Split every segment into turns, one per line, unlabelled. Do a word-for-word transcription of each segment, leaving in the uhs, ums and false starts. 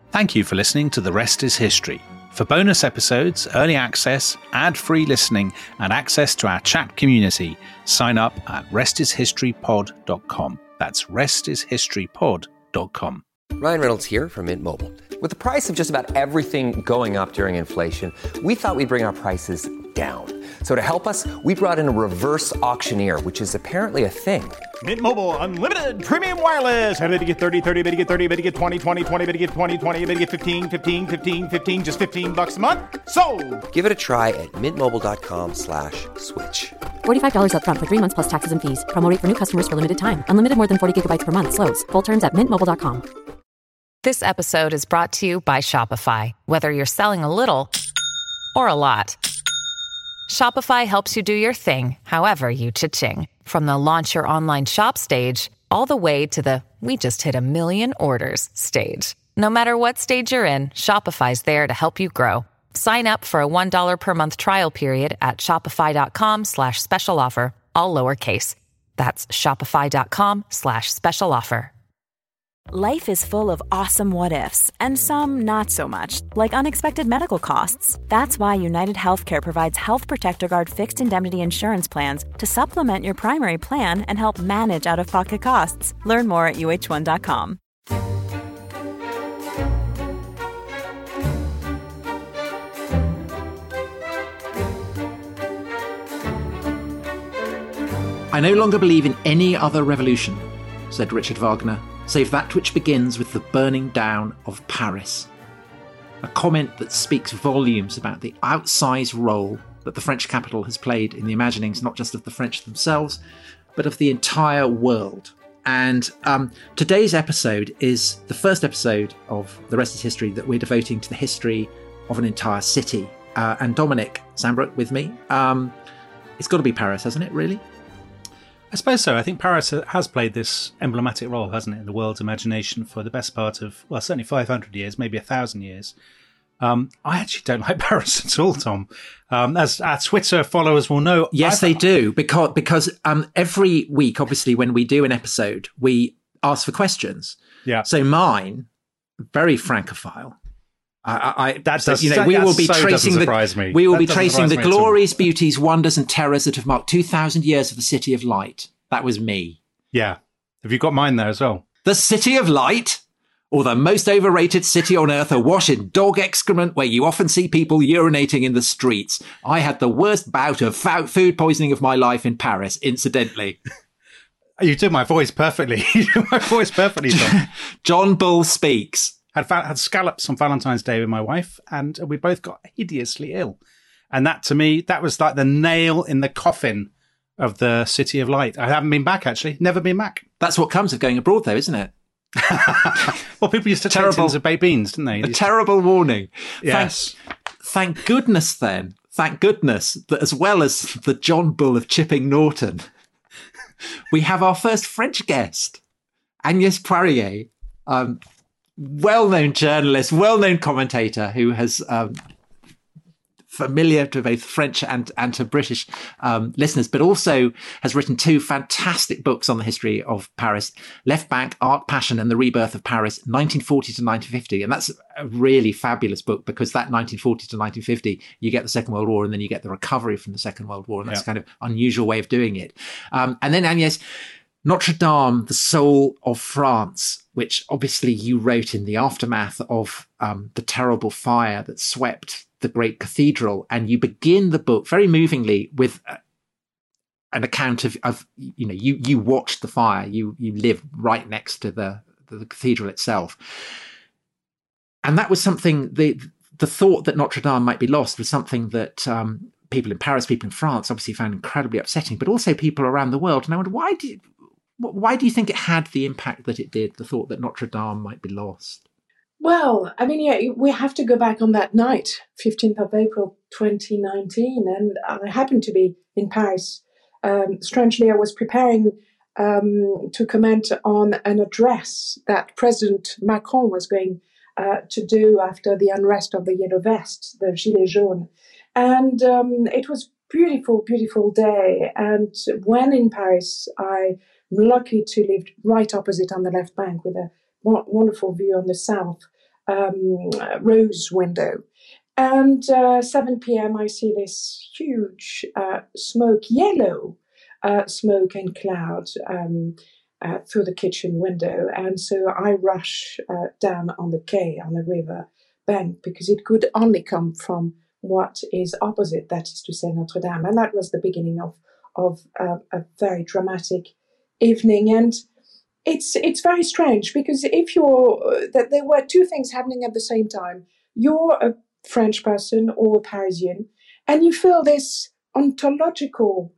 Thank you for listening to The Rest is History. For bonus episodes, early access, ad-free listening, and access to our chat community, sign up at rest is history pod dot com. That's rest is history pod dot com.
Ryan Reynolds here from Mint Mobile. With the price of just about everything going up during inflation, we thought we'd bring our prices down. So to help us, we brought in a reverse auctioneer, which is apparently a thing.
Mint Mobile Unlimited Premium Wireless. How to get thirty, thirty, how to get thirty, how to get twenty, twenty, twenty, how to get twenty, twenty, how to get fifteen, fifteen, fifteen, fifteen, just fifteen bucks a month? Sold!
Give it a try at mintmobile.com slash switch.
forty-five dollars up front for three months plus taxes and fees. Promo rate for new customers for limited time. Unlimited more than forty gigabytes per month. Slows full terms at mint mobile dot com.
This episode is brought to you by Shopify. Whether you're selling a little or a lot, Shopify helps you do your thing, however you cha-ching. From the launch your online shop stage, all the way to the we just hit a million orders stage. No matter what stage you're in, Shopify's there to help you grow. Sign up for a one dollar per month trial period at shopify.com slash special offer, all lowercase. That's shopify.com slash special offer.
Life is full of awesome what-ifs, and some not so much, like unexpected medical costs. That's why United Healthcare provides Health Protector Guard fixed indemnity insurance plans to supplement your primary plan and help manage out-of-pocket costs. Learn more at U H one dot com.
I no longer believe in any other revolution, said Richard Wagner, save that which begins with the burning down of Paris. A comment that speaks volumes about the outsized role that the French capital has played in the imaginings not just of the French themselves, but of the entire world. And um, today's episode is the first episode of The Rest is History that we're devoting to the history of an entire city. Uh, and Dominic Sambrook with me. Um, it's got to be Paris, hasn't it, really?
I suppose so. I think Paris has played this emblematic role, hasn't it, in the world's imagination for the best part of, well, certainly five hundred years, maybe one thousand years. Um, I actually don't like Paris at all, Tom. Um, as our Twitter followers will know.
Yes,
I've,
they do, because because um, every week, obviously, when we do an episode, we ask for questions.
Yeah.
So mine, very francophile. I, I,
that does,
you know, we
that
will be
so
tracing the
me.
we will
that
be tracing the
me
glories, beauties, wonders, and terrors that have marked two thousand years of the City of Light. That was me.
Yeah. Have you got mine there as well?
The City of Light, or the most overrated city on earth, awash in dog excrement, where you often see people urinating in the streets. I had the worst bout of food poisoning of my life in Paris, incidentally.
You did my voice perfectly. You did my voice perfectly, Tom.
John Bull speaks.
Had had scallops on Valentine's Day with my wife, and we both got hideously ill. And that, to me, that was like the nail in the coffin of the City of Light. I haven't been back, actually. Never been back.
That's what comes of going abroad, though, isn't it?
Well, people used to take tins of baked beans, didn't they?
A terrible warning.
Yes.
Thank, thank goodness, then. Thank goodness that as well as the John Bull of Chipping Norton, we have our first French guest, Agnès Poirier, um, well-known journalist, well-known commentator who has um, familiar to both French and, and to British um, listeners, but also has written two fantastic books on the history of Paris, Left Bank, Art, Passion and the Rebirth of Paris, nineteen forty to nineteen fifty. And that's a really fabulous book because that nineteen forty to nineteen fifty, you get the Second World War and then you get the recovery from the Second World War. And that's yeah. kind of unusual way of doing it. Um, and then Agnès, Notre Dame, the Soul of France, which obviously you wrote in the aftermath of um, the terrible fire that swept the great cathedral. And you begin the book very movingly with uh, an account of, of, you know, you, you watched the fire, you, you live right next to the, the cathedral itself. And that was something, the, the thought that Notre Dame might be lost was something that um, people in Paris, people in France obviously found incredibly upsetting, but also people around the world. And I wonder, why did, why do you think it had the impact that it did, the thought that Notre Dame might be lost?
Well, I mean, yeah, we have to go back on that night, fifteenth of April, twenty nineteen, and I happened to be in Paris. Um, strangely, I was preparing um, to comment on an address that President Macron was going uh, to do after the unrest of the Yellow Vests, the Gilets jaunes. And um, it was beautiful, beautiful day. And when in Paris, I'm lucky to live right opposite on the left bank with a wonderful view on the south. um, rose window. And uh, seven p.m. I see this huge uh, smoke, yellow uh, smoke and cloud um, uh, through the kitchen window. And so I rush uh, down on the quay, on the river bank, because it could only come from what is opposite, that is to say Notre Dame. And that was the beginning of, of uh, a very dramatic evening. And it's it's very strange, because if you're, uh, that there were two things happening at the same time. You're a French person or a Parisian, and you feel this ontological,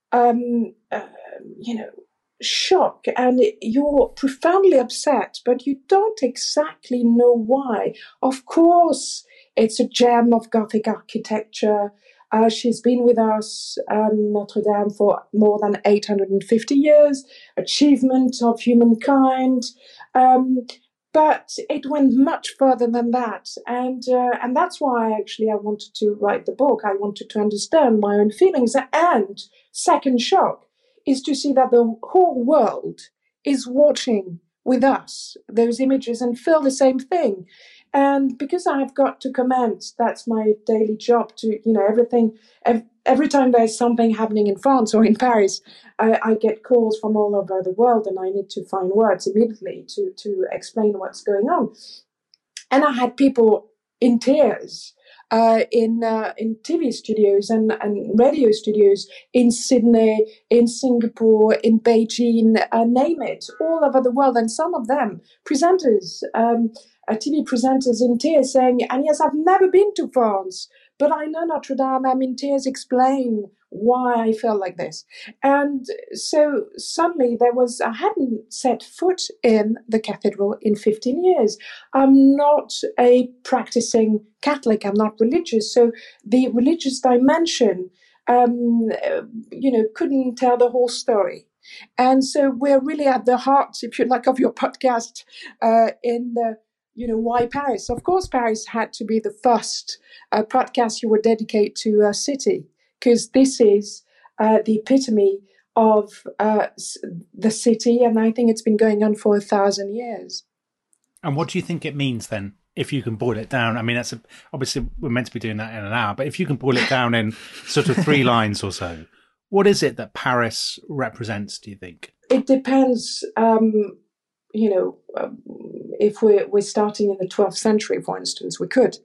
um, uh, you know, shock, and you're profoundly upset, but you don't exactly know why. Of course, it's a gem of Gothic architecture. Uh, she's been with us, um, Notre Dame, for more than eight hundred fifty years, achievement of humankind. Um, But it went much further than that. And uh, and that's why actually I wanted to write the book. I wanted to understand my own feelings. And second shock is to see that the whole world is watching with us those images and feel the same thing. And because I've got to comment, that's my daily job to, you know, everything, every, every time there's something happening in France or in Paris, I, I get calls from all over the world, and I need to find words immediately to, to explain what's going on. And I had people in tears uh, in uh, in T V studios and, and radio studios in Sydney, in Singapore, in Beijing, uh, name it, all over the world. And some of them, presenters, um, uh, T V presenters in tears saying, and yes, I've never been to France, but I know Notre Dame. I'm in tears, explain why I felt like this. And so suddenly there was, I hadn't set foot in the cathedral in fifteen years. I'm not a practicing Catholic. I'm not religious. So the religious dimension, um, you know, couldn't tell the whole story. And so we're really at the heart, if you like, of your podcast uh, in the, you know, why Paris? Of course, Paris had to be the first uh, podcast you would dedicate to a city, because this is uh, the epitome of uh, the city, and I think it's been going on for a thousand years.
And what do you think it means then, if you can boil it down? I mean, that's a, obviously we're meant to be doing that in an hour, but if you can boil it down in sort of three lines or so, what is it that Paris represents, do you think?
It depends, um, you know, um, if we're, we're starting in the twelfth century, for instance, we could.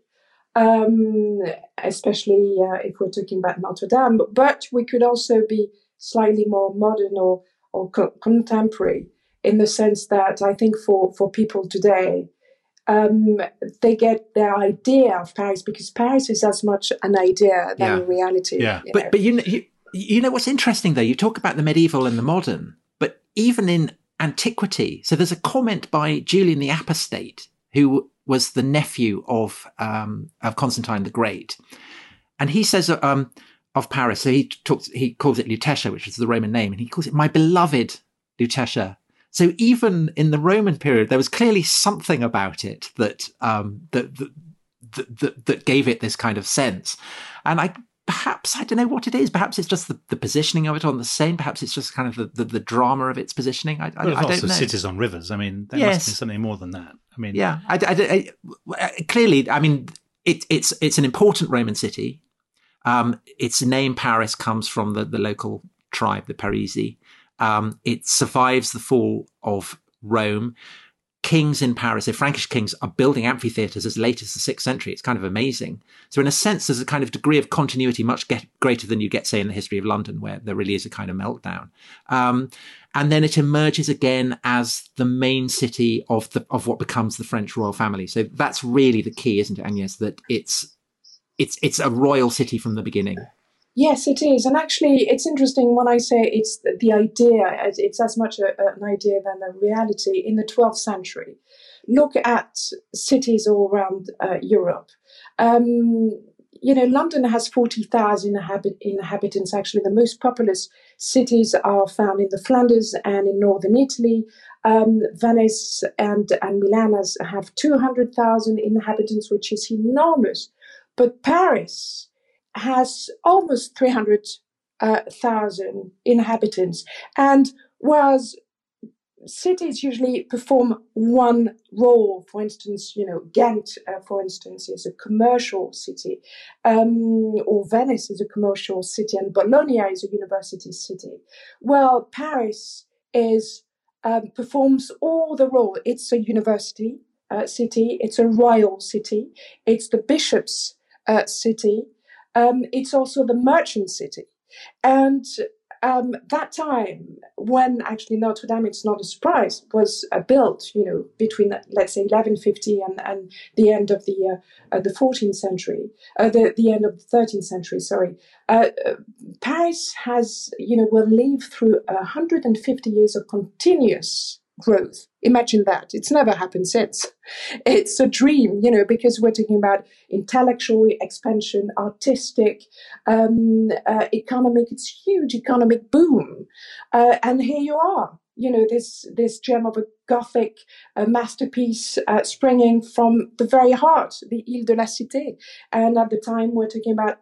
Um, especially uh, if we're talking about Notre Dame, but we could also be slightly more modern or, or co- contemporary, in the sense that I think for, for people today, um, they get their idea of Paris, because Paris is as much an idea than
Yeah.
a reality.
Yeah.
You
But
know.
but you, know- you you know what's interesting though? You talk about the medieval and the modern, but even in antiquity, so there's a comment by Julian the Apostate, who was the nephew of um, of Constantine the Great, and he says um, of Paris. So he talks, he calls it Lutetia, which is the Roman name, and he calls it my beloved Lutetia. So even in the Roman period, there was clearly something about it that um, that, that that that gave it this kind of sense. And I perhaps I don't know what it is. Perhaps it's just the, the positioning of it on the Seine. Perhaps it's just kind of the, the, the drama of its positioning. I, I,
Well,
I
it's
don't
also
know.
cities on rivers. I mean, there
Yes.
must be something more than that. I mean,
Yeah, I, I, I, clearly, I mean, it, it's it's an important Roman city. Um, its name, Paris, comes from the, the local tribe, the Parisi. Um, it survives the fall of Rome. Kings in Paris, the Frankish kings, are building amphitheatres as late as the sixth century. It's kind of amazing. So in a sense, there's a kind of degree of continuity much get, greater than you get, say, in the history of London, where there really is a kind of meltdown. Um, and then it emerges again as the main city of the of what becomes the French royal family. So that's really the key, isn't it, Agnès? That it's it's it's a royal city from the beginning.
Yes, it is. And actually, it's interesting when I say it's the, the idea, it's as much a, an idea than a reality. In the twelfth century, look at cities all around uh, Europe. Um, you know, London has forty thousand inhabit- inhabitants. Actually, the most populous cities are found in the Flanders and in northern Italy. Um, Venice and, and Milan has, have two hundred thousand inhabitants, which is enormous. But Paris has almost three hundred thousand inhabitants. And whereas cities usually perform one role. For instance, you know, Ghent, uh, for instance, is a commercial city, um, or Venice is a commercial city, and Bologna is a university city. Well, Paris is um, performs all the role. It's a university uh, city. It's a royal city. It's the bishop's uh, city. Um, it's also the merchant city, and Um, that time when actually Notre Dame, it's not a surprise, was uh, built, you know, between, let's say, eleven fifty and, and the end of the uh, uh, the fourteenth century, uh, the, the end of the thirteenth century, sorry. Uh, uh, Paris has, you know, will live through one hundred fifty years of continuous growth. Imagine that. It's never happened since. It's a dream, you know, because we're talking about intellectual expansion, artistic, um, uh, economic, it's huge economic boom. Uh, and here you are, you know, this, this gem of a Gothic uh, masterpiece uh, springing from the very heart, the Ile de la Cité. And at the time, we're talking about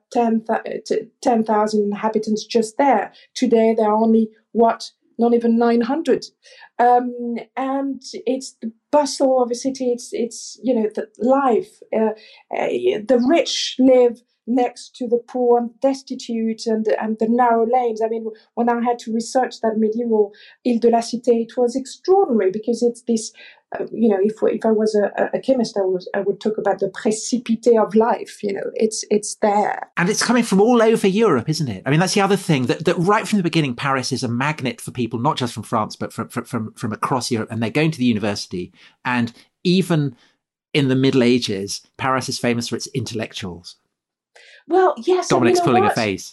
ten thousand inhabitants just there. Today, there are only, what, not even nine hundred. Um, and it's the bustle of a city. It's, it's you know, the life. Uh, uh, the rich live next to the poor and destitute, and, and the narrow lanes. I mean, when I had to research that medieval Ile de la Cité, it was extraordinary because it's this, uh, you know, if if I was a, a chemist, I, was, I would talk about the précipité of life, you know, it's it's there.
And it's coming from all over Europe, isn't it? I mean, that's the other thing, that, that right from the beginning, Paris is a magnet for people, not just from France, but from, from, from, from across Europe. And they're going to the university. And even in the Middle Ages, Paris is famous for its intellectuals.
Well, yes.
Dominic's
you know
pulling
what?
a face.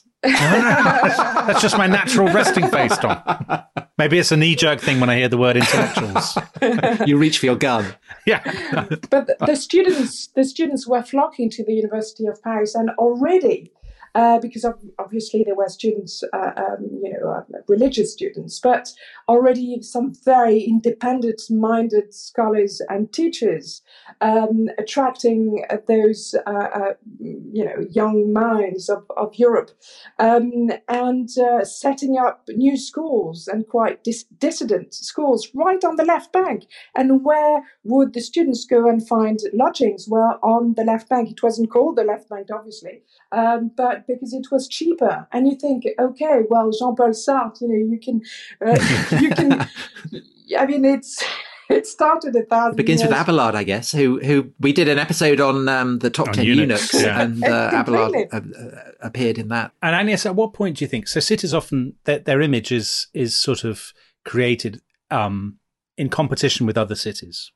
That's just my natural resting face, Tom. Maybe it's a knee-jerk thing when I hear the word intellectuals.
You reach for your gun.
Yeah.
But the, the students, the students were flocking to the University of Paris, and already, uh, because of, obviously there were students, uh, um, you know, uh, religious students, but already some very independent-minded scholars and teachers, um, attracting uh, those, uh, uh, you know, young minds of, of Europe, um, and uh, setting up new schools and quite dis- dissident schools right on the left bank. And where would the students go and find lodgings? Well, on the left bank. It wasn't called the left bank, obviously, um, but because it was cheaper. And you think, okay, well, Jean-Paul Sartre, you know, you can, uh, you can. I mean, it's. It started a thousand.
It begins
years.
with Abelard, I guess, who who we did an episode on um, the top
On
ten
eunuchs,
eunuchs,
yeah.
and uh, Abelard
Completely.
uh, uh, appeared in that.
And Agnes, at what point do you think? So cities often, their, their image is is sort of created um, in competition with other cities.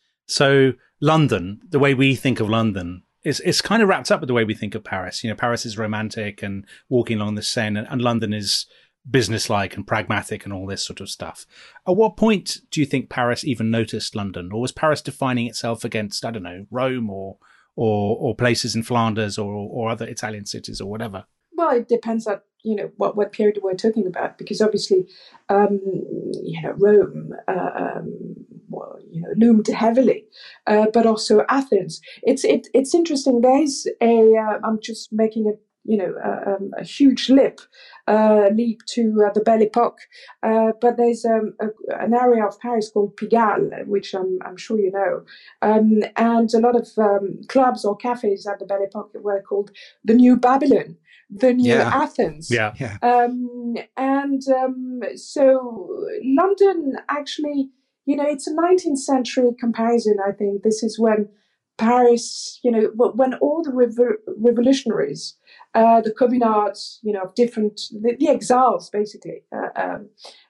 So London, the way we think of London, is is kind of wrapped up with the way we think of Paris. You know, Paris is romantic and walking along the Seine, and, and London is businesslike and pragmatic and all this sort of stuff. At what point do you think Paris even noticed London, or was Paris defining itself against, I don't know, Rome or or or places in Flanders or or other Italian cities or whatever?
Well, it depends on, you know, what, what period we're talking about, because obviously, um, you know, Rome, uh, um, well, you know, loomed heavily, uh, but also Athens. It's it, it's interesting. There's a, uh, I'm just making a, you know, uh, um, a huge leap, uh, leap to uh, the Belle Époque. Uh, but there's um, a, an area of Paris called Pigalle, which I'm, I'm sure you know. Um, and a lot of um, clubs or cafes at the Belle Époque were called the New Babylon, the New
Yeah.
Athens.
Yeah.
Yeah.
Um, and um, so London actually, you know, it's a nineteenth century comparison, I think. This is when Paris, you know, when all the revo- revolutionaries, uh, the communards, you know, of different, the, the exiles, basically, uh, um,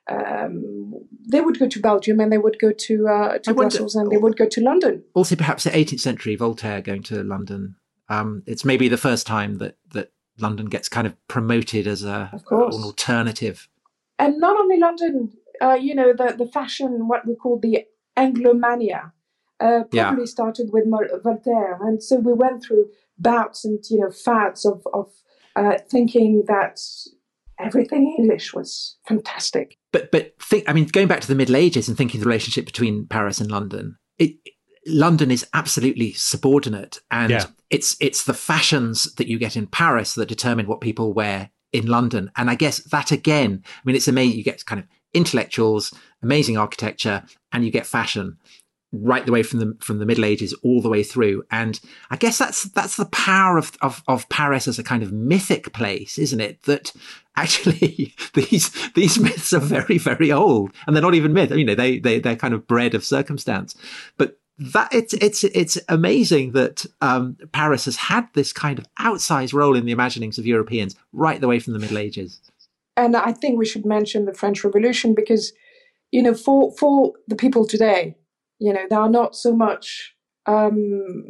um, they would go to Belgium and they would go to uh, to
I wonder-
Brussels and they would go to London.
Also, perhaps the eighteenth century, Voltaire going to London. Um, it's maybe the first time that, that London gets kind of promoted as a
Of course.
an alternative.
And not only London, uh, you know, the, the fashion, what we call the Anglomania, uh, probably
Yeah.
started with Mo- Voltaire. And so we went through bouts and, you know, fads of, of uh, thinking that everything English was fantastic.
But but think, I mean, going back to the Middle Ages and thinking the relationship between Paris and London, it, London is absolutely subordinate, and
Yeah.
it's it's the fashions that you get in Paris that determine what people wear in London. And I guess that again, I mean, it's amazing. You get kind of intellectuals, amazing architecture, and you get fashion right the way from the from the Middle Ages all the way through. And I guess that's that's the power of of, of Paris as a kind of mythic place, isn't it? That actually these these myths are very, very old, and they're not even myths. You know, they they they're kind of bred of circumstance. But that it's it's it's amazing that um, Paris has had this kind of outsized role in the imaginings of Europeans right the way from the Middle Ages.
And I think we should mention the French Revolution because, you know, for for the people today, you know, they are not so much. Um,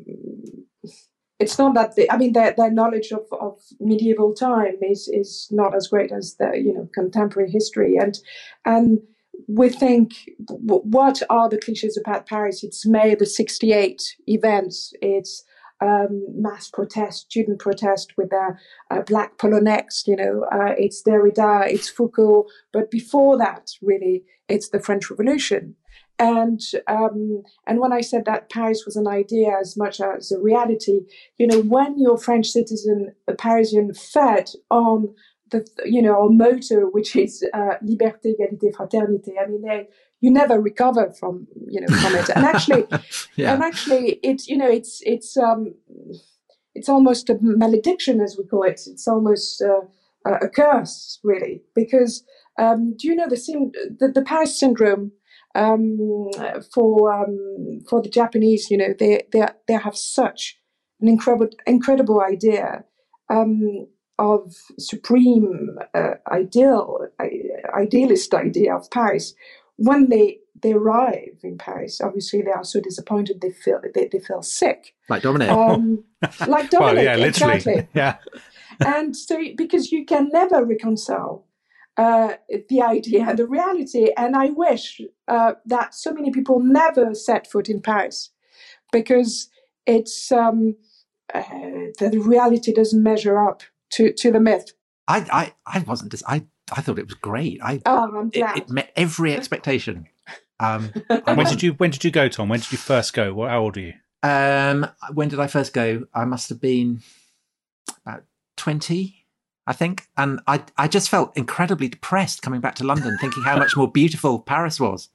it's not that they, I mean, their their knowledge of, of medieval time is is not as great as the you know contemporary history, and and we think what are the cliches about Paris? It's May the sixty-eight events. It's um, mass protest, student protest with their uh, black polo necks. You know, uh, it's Derrida, it's Foucault, but before that, really, it's the French Revolution. And um, and when I said that Paris was an idea as much as a reality, you know, when you're French citizen, a Parisian, fed on the, you know, our motto, which is uh, liberté, égalité, fraternité. I mean, they, you never recover from, you know, from it. And actually, yeah. and actually, it's, you know, it's it's um, it's almost a malediction, as we call it. It's almost uh, a curse, really, because um, do you know the sim- the, the Paris syndrome? Um, for um, for the Japanese, you know, they they they have such an incredible incredible idea um, of supreme uh, ideal idealist idea of Paris. When they they arrive in Paris, obviously they are so disappointed they feel they, they feel sick,
like Dominic,
um, like Dominic,
well, yeah, literally,
exactly,
yeah.
And so because you can never reconcile Uh, the idea and the reality. And I wish uh, that so many people never set foot in Paris because it's um, uh, the reality doesn't measure up to, to the myth.
I, I, I wasn't. Dis- I, I thought it was great. I,
oh, I'm glad.
It, it met every expectation. Um,
and when did you when did you go, Tom? When did you first go? What, how old are you?
Um, when did I first go? I must have been about twenty. I think. And I I just felt incredibly depressed coming back to London, thinking how much more beautiful Paris was.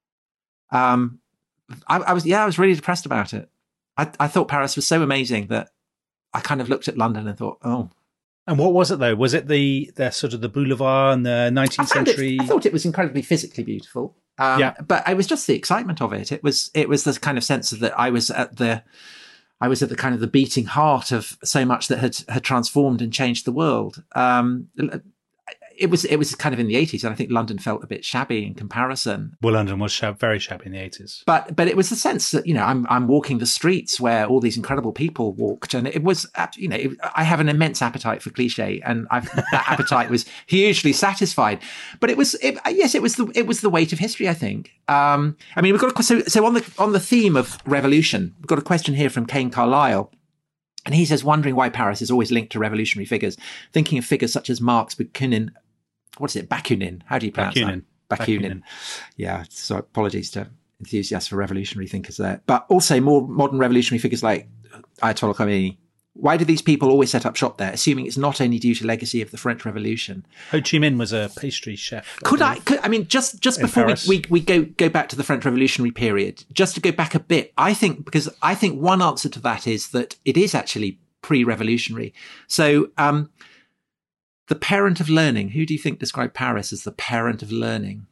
Um, I, I was, yeah, I was really depressed about it. I, I thought Paris was so amazing that I kind of looked at London and thought, oh.
And what was it though? Was it the, the sort of the boulevard and the nineteenth century?
It, I thought it was incredibly physically beautiful. Um, yeah. But it was just the excitement of it. It was, it was this kind of sense of that I was at the, I was at the kind of the beating heart of so much that had had transformed and changed the world. Um, it was it was kind of in the eighties, and I think London felt a bit shabby in comparison.
Well, London was shab- very shabby in the eighties.
But but it was the sense that, you know, I'm I'm walking the streets where all these incredible people walked, and it was, you know, it, I have an immense appetite for cliche, and I've, that appetite was hugely satisfied. But it was it, yes, it was the it was the weight of history, I think. Um, I mean, we've got a, so so on the on the theme of revolution, we've got a question here from Kane Carlisle. And he says, wondering why Paris is always linked to revolutionary figures, thinking of figures such as Marx, Bakunin, what is it, Bakunin? How do you pronounce
Bakunin.
that? Bakunin. Bakunin. Yeah, so apologies to enthusiasts for revolutionary thinkers there. But also more modern revolutionary figures like Ayatollah Khomeini. Why do these people always set up shop there, assuming it's not only due to legacy of the French Revolution?
Ho Chi Minh was a pastry chef.
Could I, could, I mean, just, just before we, we, we go, go back to the French Revolutionary period, just to go back a bit, I think, because I think one answer to that is that it is actually pre-revolutionary. So, um, the parent of learning, who do you think described Paris as the parent of learning?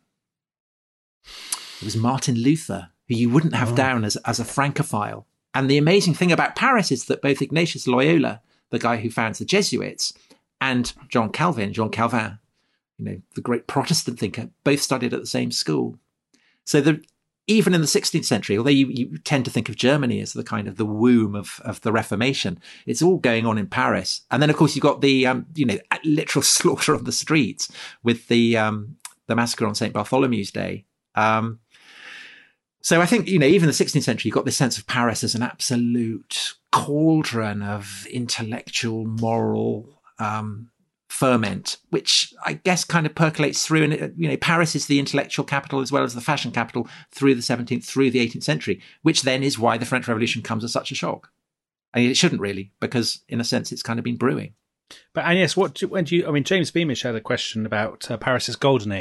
It was Martin Luther, who you wouldn't have oh. down as, as a Francophile. And the amazing thing about Paris is that both Ignatius Loyola, the guy who founds the Jesuits, and John Calvin, John Calvin, you know, the great Protestant thinker, both studied at the same school. So the, even in the sixteenth century, although you, you tend to think of Germany as the kind of the womb of, of the Reformation, it's all going on in Paris. And then, of course, you've got the, um, you know, literal slaughter on the streets with the um, the massacre on Saint Bartholomew's Day. Um, so I think, you know, even in the sixteenth century, you've got this sense of Paris as an absolute cauldron of intellectual, moral um, ferment, which I guess kind of percolates through. And, you know, Paris is the intellectual capital as well as the fashion capital through the seventeenth, through the eighteenth century, which then is why the French Revolution comes as such a shock. I mean, it shouldn't really, because in a sense, it's kind of been brewing.
But Agnes, what do, when do you? I mean, James Beamish had a question about uh, Paris's golden age.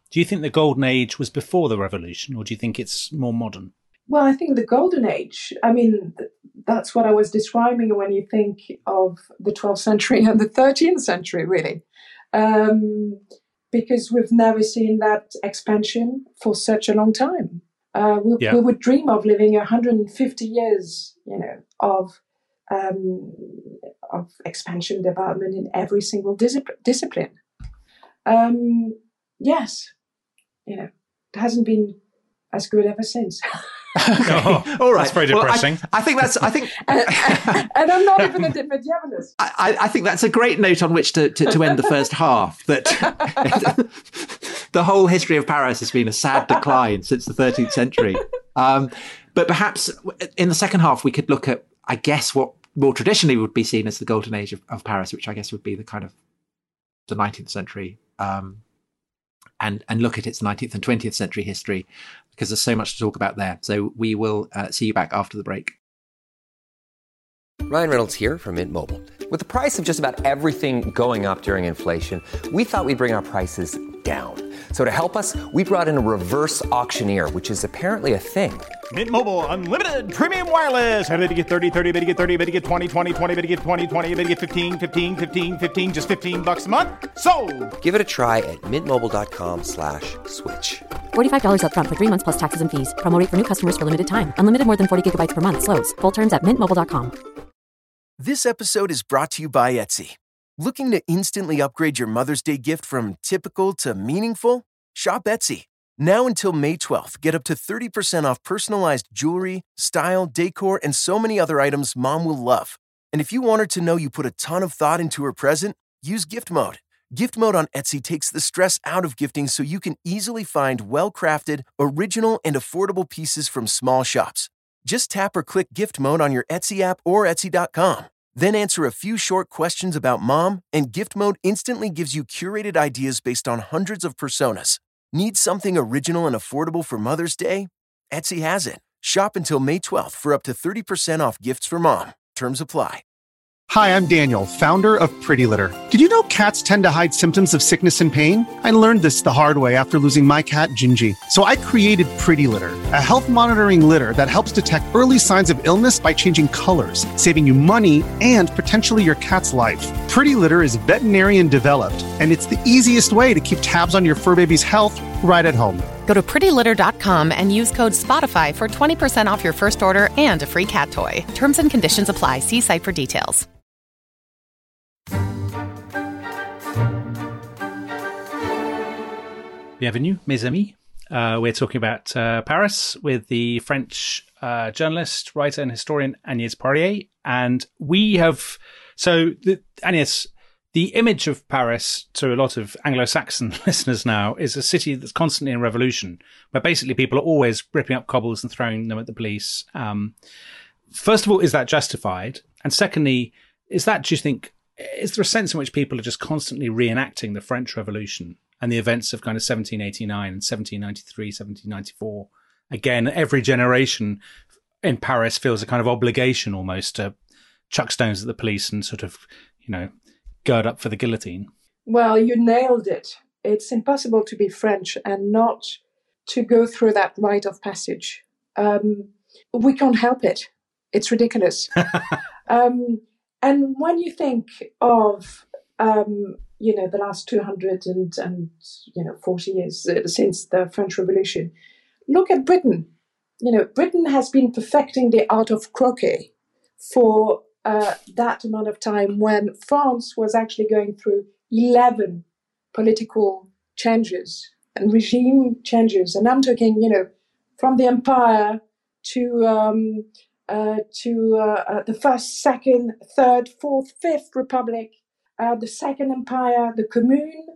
Do you think the Golden Age was before the Revolution, or do you think it's more modern?
Well, I think the Golden Age, I mean, th- that's what I was describing when you think of the twelfth century and the thirteenth century, really. Um, because we've never seen that expansion for such a long time. Uh, we,
yeah.
we would dream of living one hundred fifty years, you know, of um, of expansion development in every single dis- discipline. Um, yes, you know, it hasn't been as good ever since.
Okay.
Oh,
all right.
That's very depressing.
Well, I, I think that's. I think,
and, and I'm not even a medievalist.
I, I think that's a great note on which to, to, to end the first half. That the whole history of Paris has been a sad decline since the thirteenth century. Um, but perhaps in the second half we could look at, I guess, what more traditionally would be seen as the golden age of, of Paris, which I guess would be the kind of the nineteenth century. Um, and and look at its nineteenth and twentieth century history, because there's so much to talk about there. So we will uh, see you back after the break.
Ryan Reynolds here from Mint Mobile. With the price of just about everything going up during inflation, we thought we'd bring our prices down. So to help us, we brought in a reverse auctioneer, which is apparently a thing.
Mint Mobile Unlimited Premium Wireless. How to get thirty, thirty, how to get thirty, how to get twenty, twenty, twenty, how to get twenty, twenty, how to get fifteen, fifteen, fifteen, fifteen, just fifteen bucks a month? Sold!
Give it a try at mintmobile.com slash switch.
forty-five dollars up front for three months plus taxes and fees. Promo rate for new customers for limited time. Unlimited more than forty gigabytes per month. Slows full terms at mint mobile dot com.
This episode is brought to you by Etsy. Looking to instantly upgrade your Mother's Day gift from typical to meaningful? Shop Etsy. Now until May twelfth, get up to thirty percent off personalized jewelry, style, decor, and so many other items Mom will love. And if you want her to know you put a ton of thought into her present, use Gift Mode. Gift Mode on Etsy takes the stress out of gifting so you can easily find well-crafted, original, and affordable pieces from small shops. Just tap or click Gift Mode on your Etsy app or Etsy dot com. Then answer a few short questions about Mom, and Gift Mode instantly gives you curated ideas based on hundreds of personas. Need something original and affordable for Mother's Day? Etsy has it. Shop until May twelfth for up to thirty percent off gifts for mom. Terms apply.
Hi, I'm Daniel, founder of Pretty Litter. Did you know cats tend to hide symptoms of sickness and pain? I learned this the hard way after losing my cat, Gingy. So I created Pretty Litter, a health monitoring litter that helps detect early signs of illness by changing colors, saving you money and potentially your cat's life. Pretty Litter is veterinarian developed, and it's the easiest way to keep tabs on your fur baby's health right at home.
Go to pretty litter dot com and use code SPOTIFY for twenty percent off your first order and a free cat toy. Terms and conditions apply. See site for details.
Bienvenue, mes amis. Uh, we're talking about uh, Paris with the French uh, journalist, writer, and historian Agnès Poirier. And we have, so the, Agnès, the image of Paris to a lot of Anglo-Saxon listeners now is a city that's constantly in revolution, where basically people are always ripping up cobbles and throwing them at the police. Um, first of all, is that justified? And secondly, is that, do you think, is there a sense in which people are just constantly reenacting the French Revolution and the events of kind of seventeen eighty-nine and seventeen ninety-three, seventeen ninety-four? Again, every generation in Paris feels a kind of obligation almost to chuck stones at the police and sort of, you know, gird up for the guillotine.
Well, you nailed it. It's impossible to be French and not to go through that rite of passage. Um, we can't help it. It's ridiculous. um, and when you think of, um, you know, the last two hundred and, and you know, forty years uh, since the French Revolution, look at Britain. You know, Britain has been perfecting the art of croquet for uh, that amount of time when France was actually going through eleven political changes and regime changes. And I'm talking, you know, from the empire to um, uh, to uh, uh, the first, second, third, fourth, fifth republic, uh, the second empire, the commune.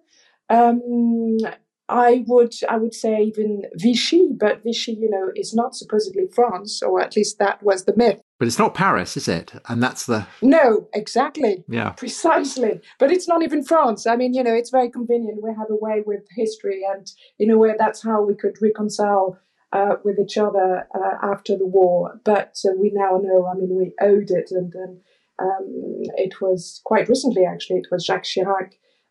Um, I would I would say even Vichy, but Vichy, you know, is not supposedly France, or at least that was the myth.
But it's not Paris, is it? And that's the...
No, exactly.
Yeah.
Precisely. But it's not even France. I mean, you know, it's very convenient. We have a way with history, and in a way that's how we could reconcile uh, with each other uh, after the war. But uh, we now know, I mean, we owed it. And, and um, it was quite recently, actually, it was Jacques Chirac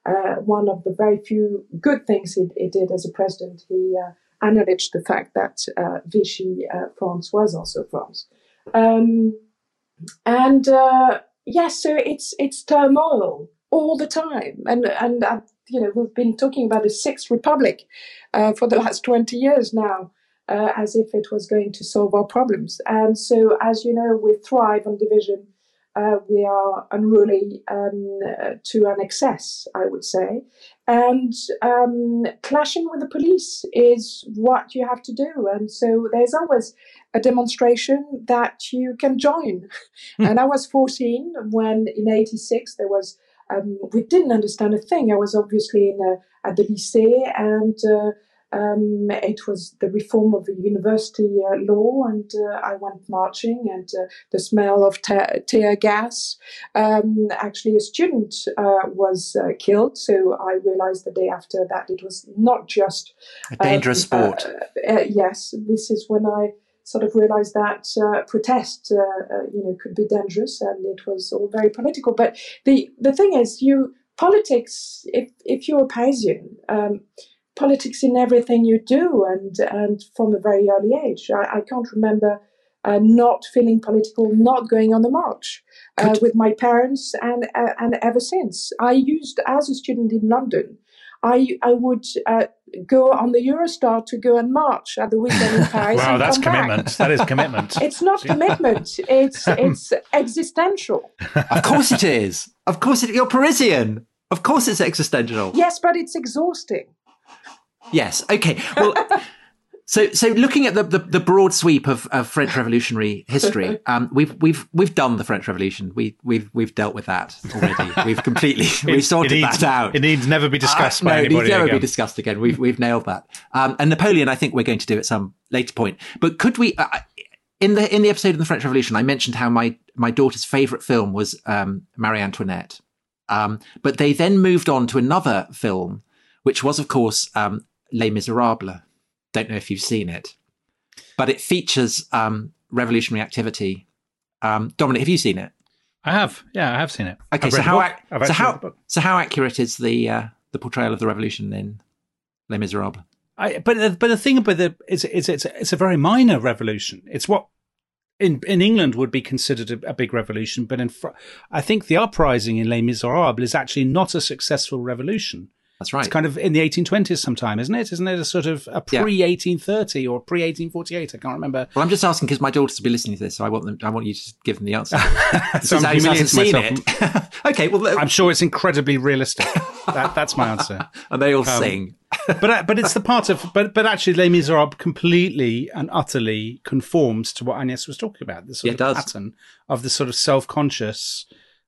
uh, one of the very few good things he, he did as a president. He uh, acknowledged the fact that uh, Vichy uh, France was also France. Um, and uh, yes, so it's it's turmoil all the time. And, and uh, you know, we've been talking about a sixth republic uh, for the last twenty years now, uh, as if it was going to solve our problems. And so, as you know, we thrive on division. Uh, we are unruly um, uh, to an excess, I would say. And um, clashing with the police is what you have to do. And so there's always a demonstration that you can join. And I was fourteen when in eighty-six there was, um, we didn't understand a thing. I was obviously in a, at the lycée, and uh, Um, it was the reform of the university uh, law, and uh, I went marching, and uh, the smell of te- tear gas. Um, actually, a student uh, was uh, killed, so I realized the day after that it was not just
a dangerous
um,
sport.
Uh, uh, yes, this is when I sort of realized that uh, protest, uh, uh, you know, could be dangerous, and it was all very political. But the the thing is, you politics. If if you're a Parisian. Um, Politics in everything you do, and and from a very early age. I, I can't remember uh, not feeling political, not going on the march uh, with my parents, and uh, and ever since. I used, as a student in London, I I would uh, go on the Eurostar to go and march at the weekend in Paris.
Wow,
and
that's
come
commitment.
Back.
That is commitment.
It's not commitment. It's it's existential.
Of course it is. Of course it. You're Parisian. Of course it's existential.
Yes, but it's exhausting.
Yes. Okay. Well, so so looking at the, the, the broad sweep of, of French Revolutionary history, um, we've we've we've done the French Revolution. We we've we've dealt with that already. We've completely we've sorted
it needs,
that out.
It needs never be discussed
uh,
by
no,
anybody
it needs never
again.
be discussed again. We've we've nailed that. Um, and Napoleon, I think we're going to do at some later point. But could we? Uh, in the in the episode of the French Revolution, I mentioned how my my daughter's favourite film was um, Marie Antoinette. Um, but they then moved on to another film, which was, of course, um, Les Miserables. Don't know if you've seen it, but it features um, revolutionary activity. Um, Dominic, have you seen it?
I have, yeah, I have seen it.
Okay,
I've
so
read
how
the book.
ac-
I've
so
actually
how
read the book.
so how accurate is the uh, the portrayal of the revolution in Les Miserables?
I, but but the thing about the is it's it's it's a very minor revolution. It's what in in England would be considered a, a big revolution, but in Fr- I think the uprising in Les Miserables is actually not a successful revolution.
That's right.
It's kind of in the eighteen twenties sometime, isn't it? Isn't it a sort of a pre eighteen thirty or pre eighteen forty-eight? I can't remember.
Well, I'm just asking because my daughters will be listening to this, so I want them. I want you to give them the answer.
So I'm humiliating
seen
myself.
it. Okay, well,
I'm sure it's incredibly realistic. That, that's my answer.
And they all
Um,
sing.
but uh, but it's the part of but but actually Les Miserables completely and utterly conforms to what Agnès was talking about. This sort
Yeah,
of
it does.
pattern of the sort of self-conscious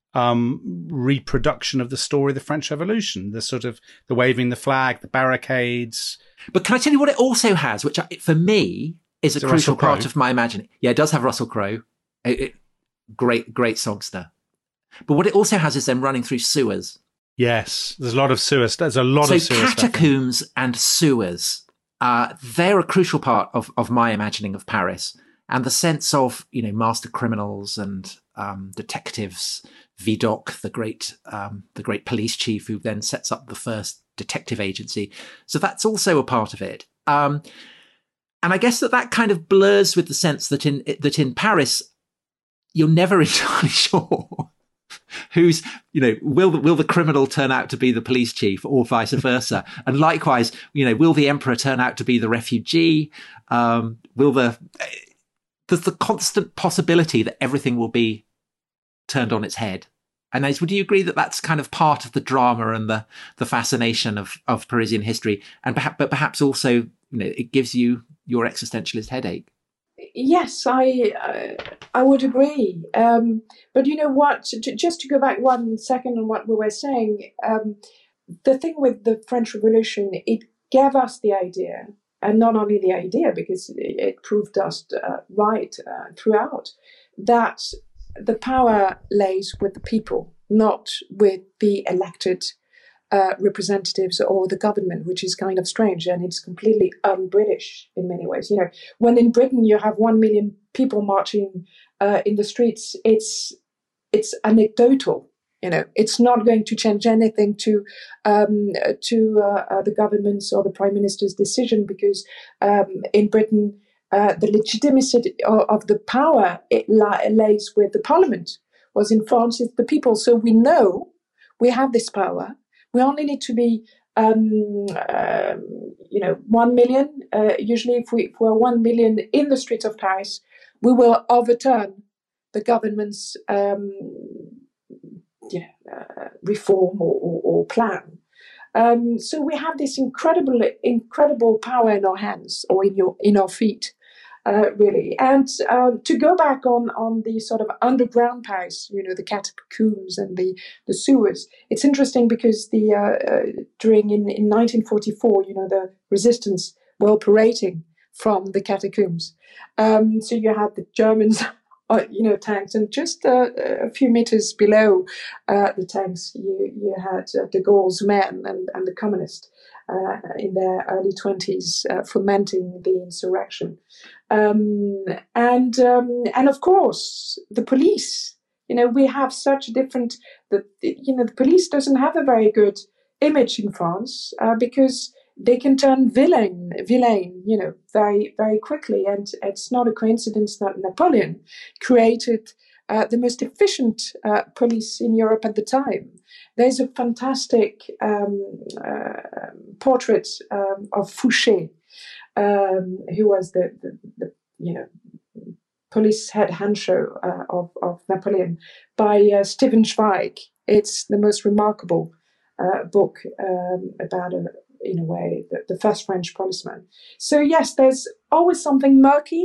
um, reproduction of the story of the French Revolution. The sort of the waving the flag, the barricades.
But can I tell you what it also has, which I, for me is a
Is it
crucial
Russell Crowe?
part of my imagining. Yeah, it does have Russell Crowe. It, it, great, great songster. But what it also has is them running through sewers.
Yes, there's a lot of sewers. There's a lot
so
of sewers.
catacombs and sewers, uh, they're a crucial part of, of my imagining of Paris. And the sense of, you know, master criminals and um, detectives, Vidocq, the great um, the great police chief who then sets up the first detective agency. So that's also a part of it. Um, and I guess that that kind of blurs with the sense that in that in Paris, you're never entirely sure who's, you know, will will the criminal turn out to be the police chief or vice versa? And likewise, you know, will the emperor turn out to be the refugee? Um, will the there's the constant possibility that everything will be turned on its head. And Ace, would you agree that that's kind of part of the drama and the the fascination of of Parisian history, and perhaps but perhaps also, you know, it gives you your existentialist headache?
Yes, I uh, I would agree. Um, but you know what? J- just to go back one second on what we were saying, um, the thing with the French Revolution, it gave us the idea, and not only the idea, because it, it proved us uh, right uh, throughout, that the power lays with the people, not with the elected uh, representatives or the government, which is kind of strange, and it's completely un-British in many ways. You know, when in Britain you have one million people marching uh, in the streets, it's it's anecdotal. You know, it's not going to change anything to um, to uh, uh, the government's or the prime minister's decision, because um, in Britain, uh, the legitimacy of, of the power it li- lays with the parliament. Was in France, it's the people. So we know we have this power. We only need to be, um, uh, you know, one million. Uh, usually, if we if we're one million in the streets of Paris, we will overturn the government's um, you know, uh, reform or, or, or plan. Um, so we have this incredible, incredible power in our hands or in your in our feet, uh, really. And um, to go back on on the sort of underground Paris, you know, the catacombs and the, the sewers. It's interesting because the uh, uh, during in, in nineteen forty-four, you know, the resistance were operating from the catacombs. Um, so you had the Germans. Uh, you know, tanks, and just uh, a few meters below uh, the tanks, you you had uh, de Gaulle's men and, and the communists uh, in their early twenties uh, fomenting the insurrection, um, and um, and of course the police. You know, we have such a different. The you know the police doesn't have a very good image in France uh, because they can turn villain, villain, you know, very, very quickly. And it's not a coincidence that Napoleon created uh, the most efficient uh, police in Europe at the time. There's a fantastic um, uh, portrait um, of Fouché, um, who was the, the, the, you know, police head honcho uh, of, of Napoleon, by uh, Stephen Zweig. It's the most remarkable uh, book um, about a in a way, the, the first French policeman. So yes, there's always something murky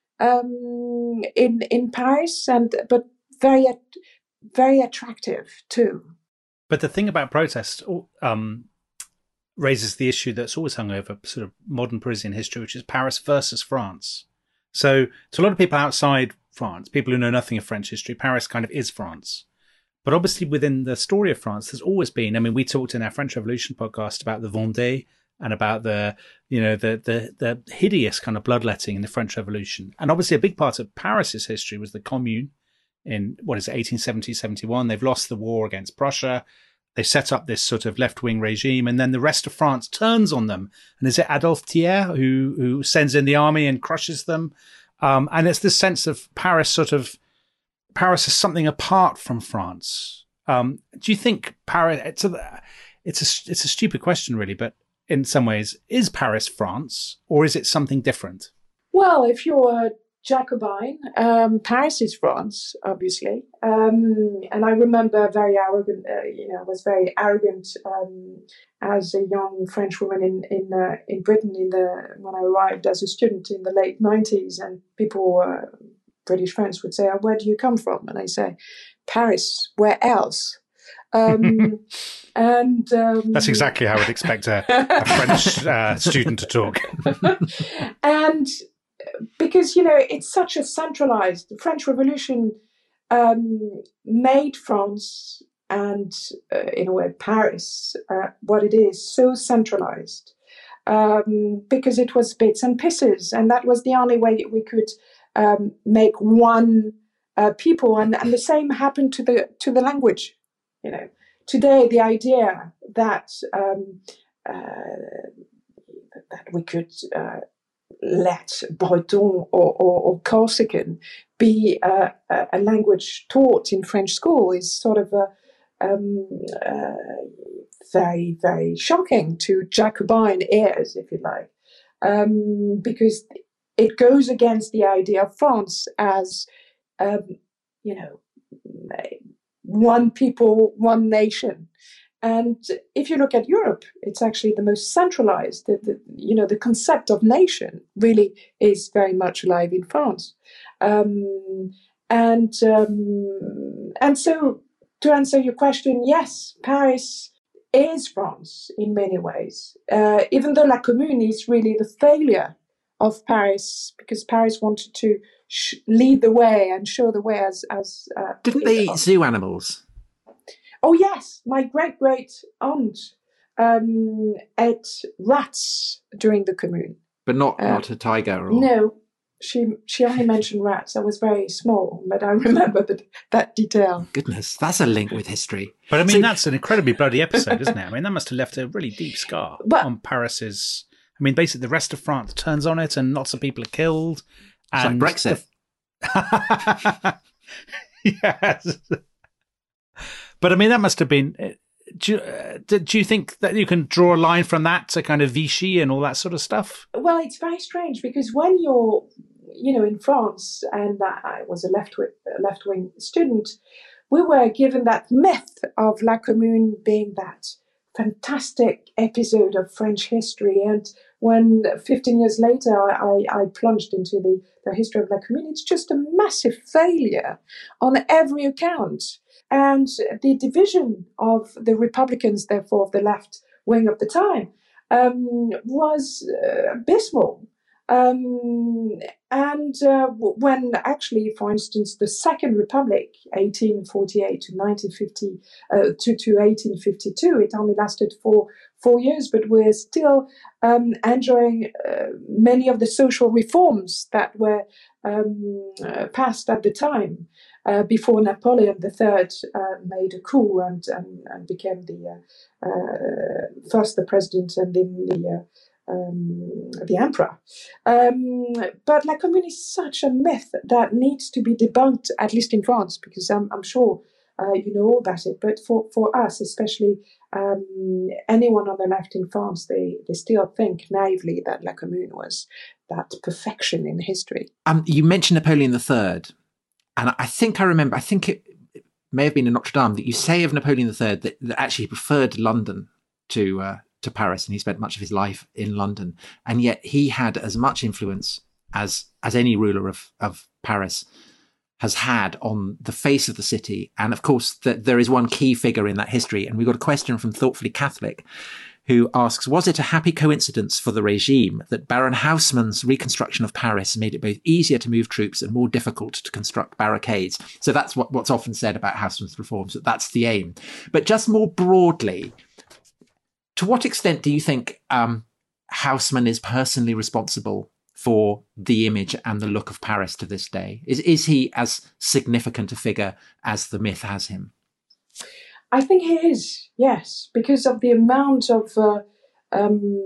um, in in Paris, and but very very attractive too.
But the thing about protest um, raises the issue that's always hung over sort of modern Parisian history, which is Paris versus France. So to a lot of people outside France, people who know nothing of French history, Paris kind of is France. But obviously within the story of France, there's always been, I mean, we talked in our French Revolution podcast about the Vendée and about the, you know, the the the hideous kind of bloodletting in the French Revolution. And obviously a big part of Paris's history was the Commune in, what is it, eighteen seventy, seventy-one. They've lost the war against Prussia. They set up this sort of left-wing regime, and then the rest of France turns on them. And is it Adolphe Thiers who, who sends in the army and crushes them? Um, and it's this sense of Paris sort of, Paris is something apart from France. Um, do you think Paris? It's a, it's a, it's a stupid question, really, but in some ways, is Paris France, or is it something different?
Well, if you're a Jacobin, um, Paris is France, obviously. Um, and I remember very arrogant. Uh, you know, I was very arrogant um, as a young French woman in in uh, in Britain in the when I arrived as a student in the late nineties, and people were. British friends would say, oh, where do you come from? And I say, Paris, where else? Um, and um,
That's exactly how I'd expect a, a French uh, student to talk.
And because, you know, it's such a centralized, the French Revolution um, made France and, uh, in a way, Paris, uh, what it is, so centralized. Um, because it was bits and pieces, and that was the only way we could Um, make one uh, people, and, and the same happened to the to the language. You know, today the idea that um, uh, that we could uh, let Breton or, or, or Corsican be uh, a, a language taught in French school is sort of a, um, uh, very very shocking to Jacobin ears, if you like, um, because it goes against the idea of France as, um, you know, one people, one nation. And if you look at Europe, it's actually the most centralized. The, the, you know, the concept of nation really is very much alive in France. Um, and um, and so, to answer your question, yes, Paris is France in many ways, uh, even though La Commune is really the failure of Paris, because Paris wanted to sh- lead the way and show the way as... as uh,
Didn't they eat zoo animals?
Oh, yes. My great-great-aunt um, ate rats during the Commune.
But not,
Uh,
not a tiger? Or...
No, She she only mentioned rats. I was very small, but I remember that that detail.
Goodness, that's a link with history.
But I mean,
So-
that's an incredibly bloody episode, isn't it? I mean, that must have left a really deep scar
But-
on Paris's. I mean, basically, the rest of France turns on it, and lots of people are killed.
It's
And
like Brexit.
the- yes. But I mean, that must have been. Do you, uh, do you think that you can draw a line from that to kind of Vichy and all that sort of stuff?
Well, it's very strange because when you're, you know, in France, and I was a left left wing student, we were given that myth of La Commune being that fantastic episode of French history. And when fifteen years later I, I plunged into the, the history of La Commune, it's just a massive failure on every account. And the division of the Republicans, therefore of the left wing of the time, um, was uh, abysmal. Um, and uh, when actually, for instance, the Second Republic, eighteen forty-eight to nineteen fifty, uh, to, to eighteen fifty-two, it only lasted for four years, but we're still um, enjoying uh, many of the social reforms that were um, uh, passed at the time. Uh, before Napoleon the Third uh, made a coup and, and, and became the uh, uh, first the president and then the uh, um, the emperor. Um, but La Commune is such a myth that needs to be debunked, at least in France, because I'm, I'm sure uh, you know all about it. But for, for us, especially um, anyone on the left in France, they, they still think naively that La Commune was that perfection in history.
Um, you mentioned Napoleon the Third. And I think I remember, I think it, it may have been in Notre Dame that you say of Napoleon the Third that, that actually he preferred London to uh, to Paris, and he spent much of his life in London. And yet he had as much influence as as any ruler of, of Paris has had on the face of the city. And of course, the, there is one key figure in that history. And we got a question from Thoughtfully Catholic, who asks, was it a happy coincidence for the regime that Baron Haussmann's reconstruction of Paris made it both easier to move troops and more difficult to construct barricades? So that's what, what's often said about Haussmann's reforms, that that's the aim. But just more broadly, to what extent do you think um, Haussmann is personally responsible for the image and the look of Paris to this day? Is, is he as significant a figure as the myth has him?
I think he is, yes, because of the amount of uh, um,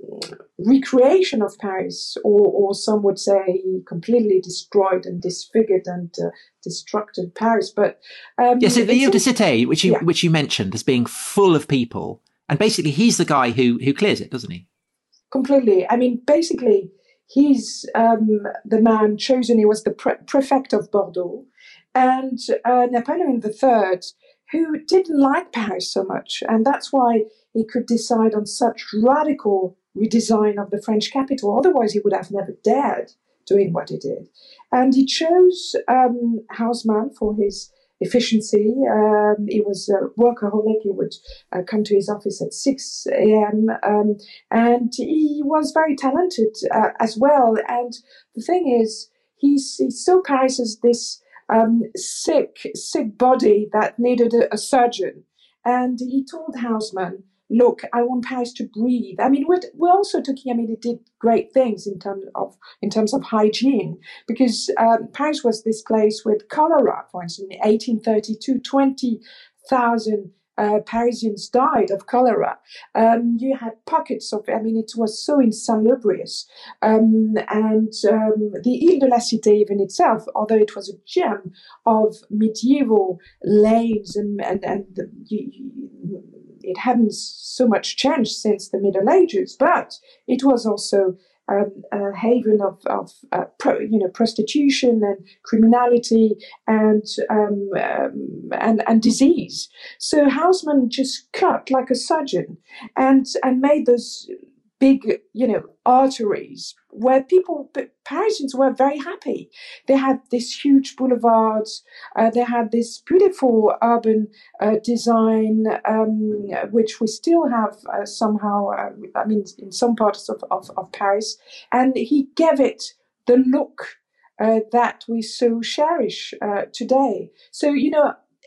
recreation of Paris, or, or some would say completely destroyed and disfigured and uh, destructed Paris. But um,
yes, yeah, so the Ile de Cité, which you
yeah.
which you mentioned as being full of people, and basically he's the guy who who clears it, doesn't he?
Completely. I mean, basically, he's um, the man chosen. He was the pre- prefect of Bordeaux, and uh, Napoleon the Third, who didn't like Paris so much. And that's why he could decide on such radical redesign of the French capital. Otherwise, he would have never dared doing what he did. And he chose um, Haussmann for his efficiency. Um, he was a workaholic. He would uh, come to his office at six a.m. Um, and he was very talented uh, as well. And the thing is, he's, he saw Paris as this Um, sick, sick body that needed a, a surgeon. And he told Haussmann, look, I want Paris to breathe. I mean, we're, we're also talking, I mean, it did great things in terms of in terms of hygiene, because um, Paris was this place with cholera, for instance, in eighteen thirty-two, twenty thousand Uh, Parisians died of cholera. Um, you had pockets of, I mean, it was so insalubrious. Um, and um, the Ile de la Cité even itself, although it was a gem of medieval lanes, and, and, and the, you, you, it hadn't so much changed since the Middle Ages, but it was also Um, a haven of, of uh, pro, you know, prostitution and criminality and um, um, and and disease. So Haussmann just cut like a surgeon and and made those big, you know, arteries where people, Parisians were very happy. They had these huge boulevards. Uh, they had this beautiful urban uh, design, um, which we still have uh, somehow, uh, I mean, in some parts of, of, of Paris. And he gave it the look uh, that we so cherish uh, today. So, you know,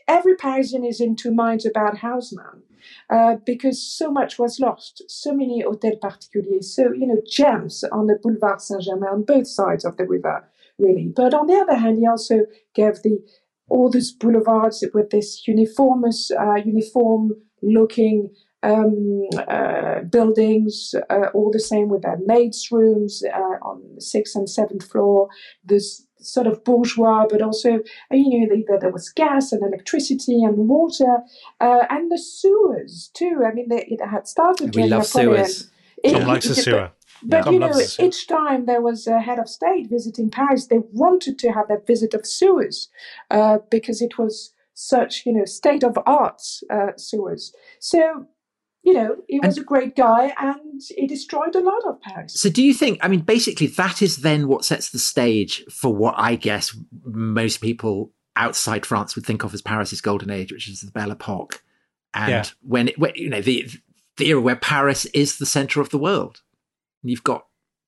every Parisian is in two minds about Haussmann. Uh, because so much was lost, so many hôtels particuliers, so, you know, gems on the Boulevard Saint-Germain on both sides of the river, really. But on the other hand, he also gave the all these boulevards with this uniformous, uh, uniform-looking um, uh, buildings, uh, all the same with their maids' rooms uh, on the sixth and seventh floor, this sort of bourgeois, but also, you know, the, there was gas and electricity and water, uh, and the sewers too. I mean, they, it had started.
We love
Napoleon.
sewers.
Tom likes a sewer.
But,
Tom
you know,
loves a sewer.
each time there was a head of state visiting Paris, they wanted to have that visit of sewers uh, because it was such, you know, state-of-art uh, sewers. So, you know, he was
And-
a great guy and he destroyed a lot of Paris.
So do you think, I mean, basically that is then what sets the stage for what I guess most people outside France would think of as Paris's golden age, which is the Belle Epoque. And
Yeah.
when, it, when, you know, the, the era where Paris is the center of the world. You've got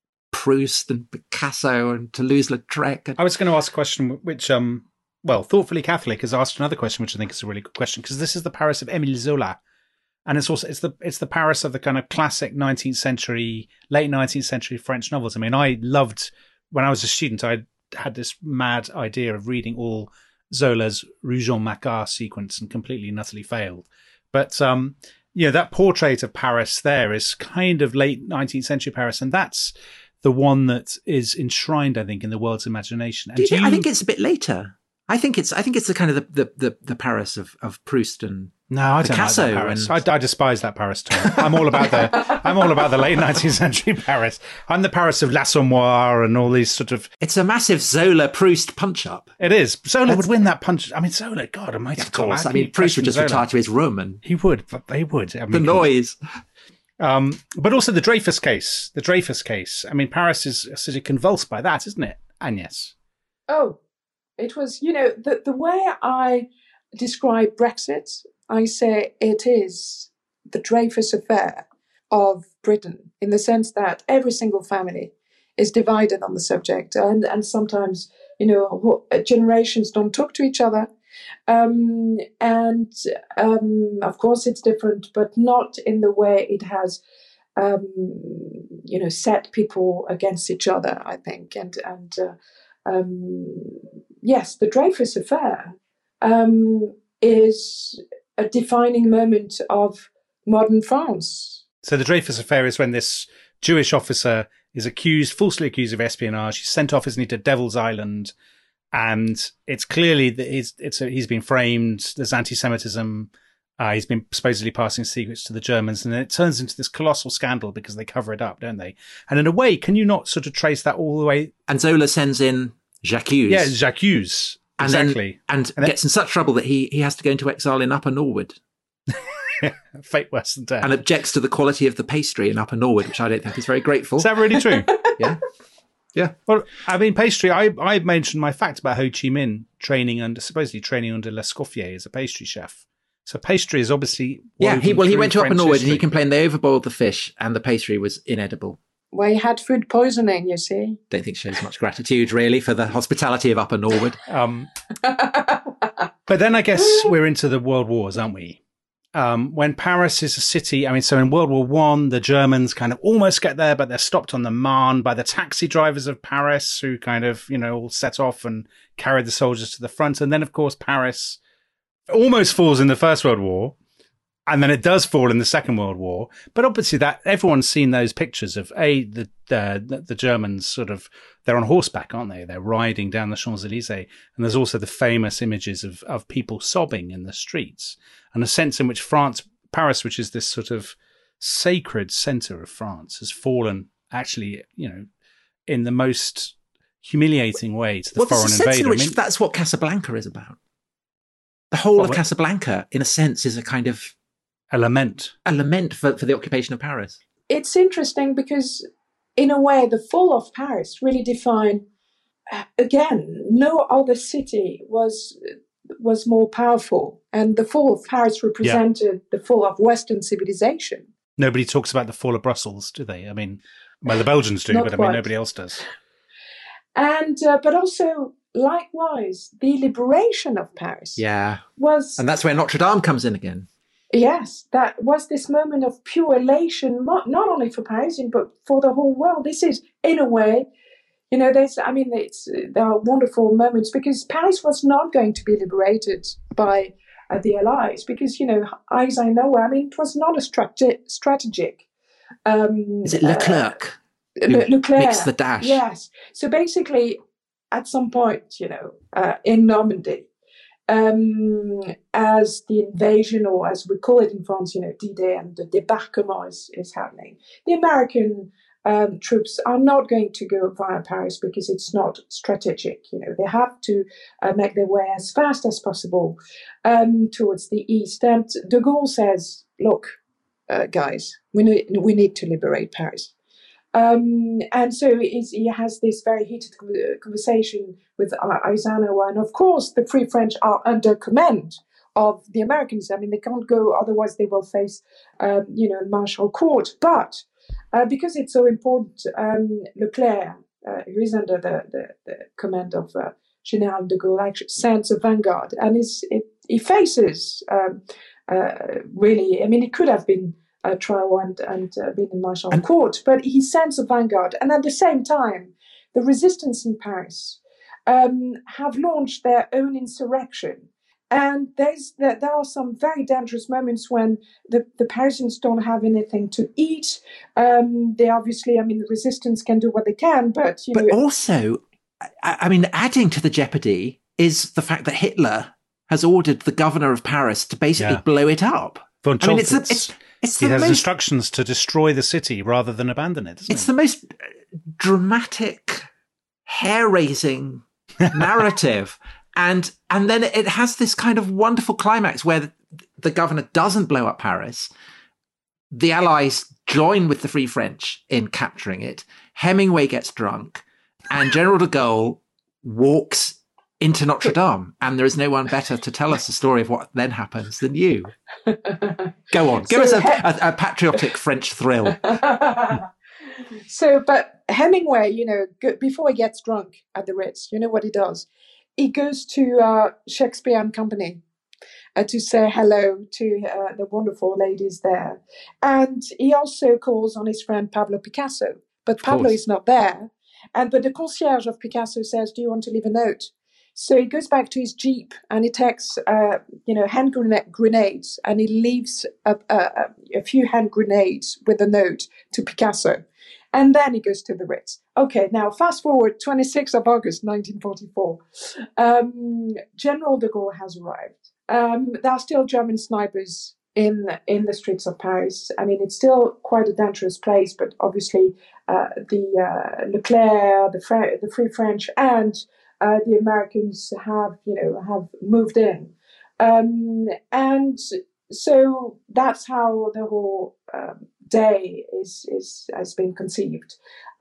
Proust and Picasso and Toulouse-Lautrec. And,
I was going to ask a question which, um, well, Thoughtfully Catholic has asked another question, which I think is a really good question, because this is the Paris of Émile Zola. And it's also, it's the, it's the Paris of the kind of classic nineteenth century, late nineteenth century French novels. I mean, I loved, when I was a student, I had this mad idea of reading all Zola's Rougon-Macquart sequence and completely and utterly failed. But, um, you know, that portrait of Paris there is kind of late nineteenth century Paris. And that's the one that is enshrined, I think, in the world's imagination. And
do you
do
think,
you,
I think it's a bit later. I think it's I think it's the kind of the the, the, the Paris of, of Proust and
No, I don't
Picasso
like that Paris.
and-
I, I despise that Paris, Tom. I'm all about the I'm all about the late nineteenth century Paris. I'm the Paris of L'Assommoir and all these sort of.
It's a massive Zola Proust punch up.
It is. Zola would win that punch. I mean, Zola, God Almighty,
Of course,
Tom,
I mean Proust would just
Zola.
retire to his room and
He would, but they would. I mean,
the noise.
Um, but also the Dreyfus case. The Dreyfus case. I mean, Paris is sort of convulsed by that, isn't it, Agnes?
Oh, it was, you know, the, the way I describe Brexit, I say it is the Dreyfus affair of Britain, in the sense that every single family is divided on the subject. And, and sometimes, you know, generations don't talk to each other. Um, and um, of course it's different, but not in the way it has, um, you know, set people against each other, I think. And, and uh, um, yes, the Dreyfus affair um, is a defining moment of modern France.
So the Dreyfus affair is when this Jewish officer is accused, falsely accused of espionage. He's sent off, isn't he, to Devil's Island. And it's clearly that he's, it's a, he's been framed. There's anti-Semitism. Uh, he's been supposedly passing secrets to the Germans. And then it turns into this colossal scandal because they cover it up, don't they? And in a way, can you not sort of trace that all the way?
And Zola sends in J'accuse.
Yeah, J'accuse.
And
Exactly.
Then, and,
And then-
gets in such trouble that he, he has to go into exile in Upper Norwood
Fate worse than death.
and objects to the quality of the pastry in Upper Norwood, which I don't think is very grateful.
Is that really true?
Yeah. Yeah.
Well, I mean, pastry, I, I mentioned my fact about Ho Chi Minh training under, supposedly training under Lescoffier as a pastry chef. So pastry is obviously.
Yeah, he, well, he
woven
went to
through
Upper
French
Norwood and he
history.
complained they overboiled the fish and the pastry was inedible.
Where he had food poisoning, you see.
Don't think shows much gratitude, really, for the hospitality of Upper Norwood.
Um, but then I guess we're into the world wars, aren't we? Um, when Paris is a city, I mean, so in World War One, the Germans kind of almost get there, but they're stopped on the Marne by the taxi drivers of Paris, who kind of, you know, all set off and carried the soldiers to the front. And then, of course, Paris almost falls in the First World War, and then it does fall in the Second World War. But obviously, that everyone's seen those pictures of a the the, the Germans sort of, they're on horseback, aren't they? They're riding down the Champs Elysees, and there's also the famous images of of people sobbing in the streets, and a sense in which France, Paris, which is this sort of sacred center of France, has fallen actually, you know, in the most humiliating way to the
Well,
foreign
there's a sense
invader.
in which
I mean,
that's what Casablanca is about. The whole
What,
of
what?
Casablanca, in a sense, is a kind of
a lament.
a lament for, for the occupation of Paris.
It's interesting because, in a way, the fall of Paris really defined, uh, again, no other city was was more powerful. And the fall of Paris represented the fall of Western civilization.
Nobody talks about the fall of Brussels, do they? I mean, well, the Belgians do,
Not
but I
quite.
mean, nobody else does.
And uh, but also likewise, the liberation of Paris
Yeah.
was...
And that's where Notre Dame comes in again.
Yes, that was this moment of pure elation, not, not only for Paris, but for the whole world. This is, in a way, you know, there's, I mean, it's, there are wonderful moments because Paris was not going to be liberated by uh, the Allies because, you know, Eisenhower, I mean, it was not a strate- strategic. Um,
is it Leclerc?
Uh, Le- Leclerc.
Makes the dash.
Yes. So basically, at some point, you know, uh, in Normandy, Um, as the invasion, or as we call it in France, you know, D-Day and the débarquement is, is happening, the American um, troops are not going to go via Paris because it's not strategic. You know, they have to uh, make their way as fast as possible um, towards the east. And de Gaulle says, look, uh, guys, we need, we need to liberate Paris. Um, and so he's, he has this very heated conversation with Eisenhower. And of course, the Free French are under command of the Americans. I mean, they can't go, otherwise they will face, um, you know, martial court. But uh, because it's so important, um, Leclerc, uh, who is under the, the, the command of uh, General de Gaulle, actually sends a vanguard. And he's, it, he faces, um, uh, really, I mean, it could have been Uh, trial and, and uh, being in martial
and,
court, but he sends a vanguard. And at the same time, the resistance in Paris um, have launched their own insurrection. And there's there, there are some very dangerous moments when the, the Parisians don't have anything to eat. Um, they obviously, I mean, the resistance can do what they can, but you
but
know.
also, I, I mean, adding to the jeopardy is the fact that Hitler has ordered the governor of Paris to basically
Yeah.
blow it up.
Von
I mean, it's,
Choltitz.
a, it's It's
he
the
has
most,
instructions to destroy the city rather than abandon it, doesn't
It's
he?
the most dramatic, hair-raising narrative. And and then it has this kind of wonderful climax where the, the governor doesn't blow up Paris. The Allies join with the Free French in capturing it. Hemingway gets drunk. And General de Gaulle walks into Notre Dame, and there is no one better to tell us the story of what then happens than you. Go on, give
So
us a,
he-
a, a patriotic French thrill.
So, but Hemingway, you know, go, before he gets drunk at the Ritz, you know what he does? He goes to uh, Shakespeare and Company uh, to say hello to uh, the wonderful ladies there. And he also calls on his friend Pablo Picasso, but Pablo
course.
is not there. And but the concierge of Picasso says, do you want to leave a note? So he goes back to his Jeep and he takes, uh, you know, hand grena- grenades and he leaves a, a, a few hand grenades with a note to Picasso. And then he goes to the Ritz. Okay, now fast forward, twenty-sixth of August, nineteen forty-four. Um, General de Gaulle has arrived. Um, there are still German snipers in in the streets of Paris. I mean, it's still quite a dangerous place, but obviously uh, the uh, Leclerc, the, Fre- the Free French, and Uh, the Americans have, you know, have moved in. Um, and so that's how the whole um, day is, is has been conceived.